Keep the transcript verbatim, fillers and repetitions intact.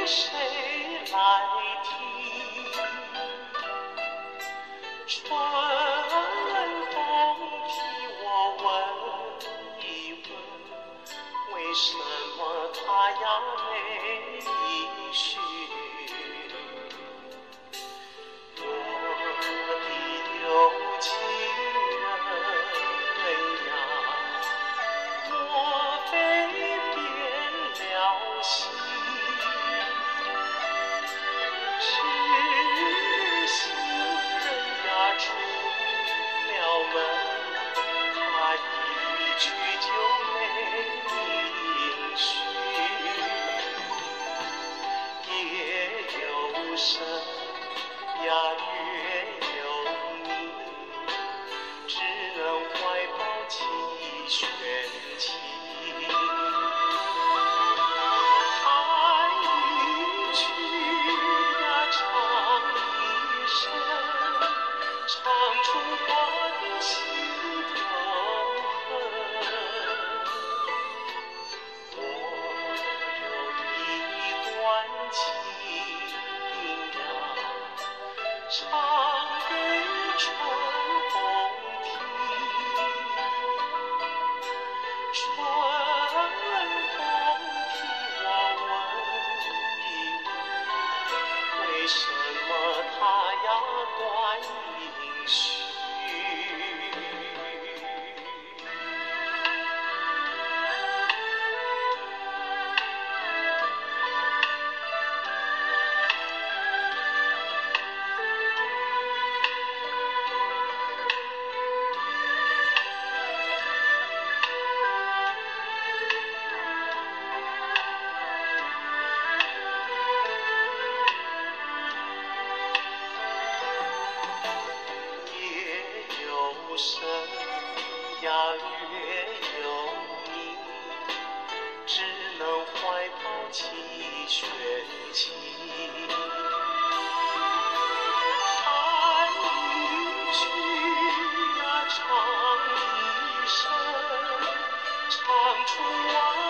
谁来听？春风替我问一问，为什么他呀没绪？我的有情人呀，莫非变了心？是新人呀出了门，他一去就没音讯，夜有深呀月有明，只能怀抱几弦琴。弹一曲呀唱一声，唱出我的心头恨。我有一段情呀，唱给春风听。春风替我问一问，为什么他呀断音讯？深呀月有明，只能怀抱几弦琴。弹一曲呀唱一声，唱出我